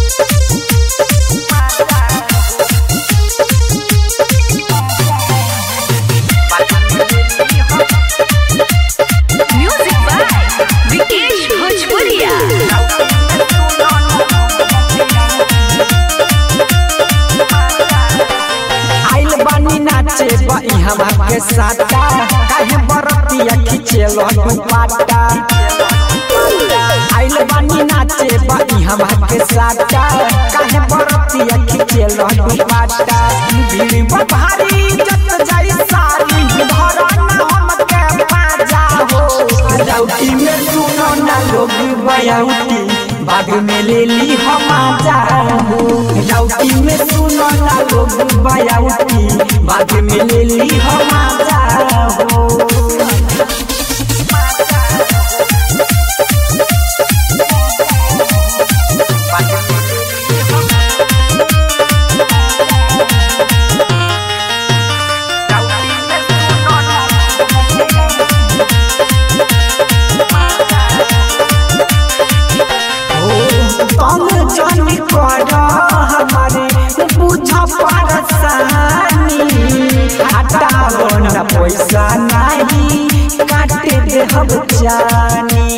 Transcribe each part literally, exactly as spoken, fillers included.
हवा के साटा काहे बरतिया खिचेलो दुपट्टा आइल बानी नाचे बाई हवा के साटा काहे बरतिया खिचेलो दुपट्टा भीड़ भारी जत जाई सारी धरना हम के पाजा हो राउटी में सुनो ना लोग बयाउटी बाग में ले ली हम जाओ राउटी में सुनो ना लोग बयाउटी बाग में ले ली हम जाओ पैसा नहीं काटे दे हम जानी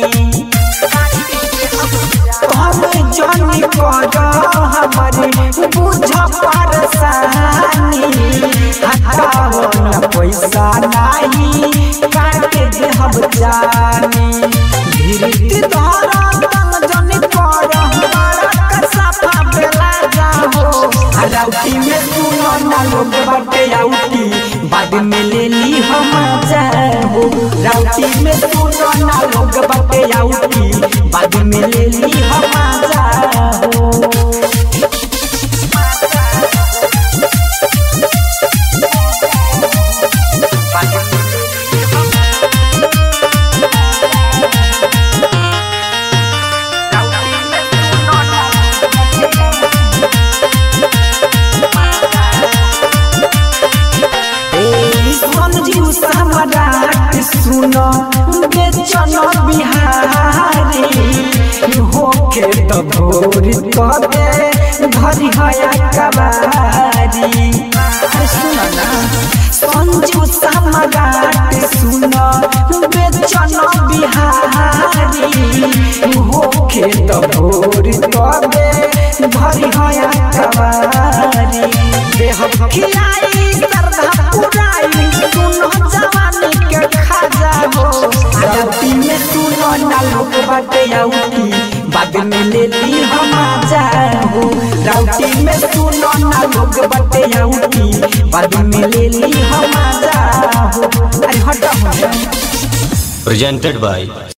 हम जानी कर हमारे बुझ परसानी हटाओ न पैसा नहीं काटे दे हम जानी धीरे धारा तंग जानी कर हमारा कसफा बेला जाओ राउटी में सुनो ना लोग बटे आउटी बाद में ले ली हम जाओ राउटी में सुनो ना लोग बटे आउटी बाद में ले ली हम जाओ सुनो बेचनो बिहारी होके तो भोर तबे धरी हया कबारी सुनो ना संजू सम्राट सुनो बेचनो बिहारी होके तो भोर तबे धरी हया कबारी देह खिलाई सरधा पुराई सुनो जवानी के खाजा हो राउटी में सुनो ना लोग बटे आउटी बाद में ले ली हम जाओ राउटी में सुनो ना लोग बटे आउटी बाद में ले ली हम जाओ अरे हटो प्रेजेंटेड बाय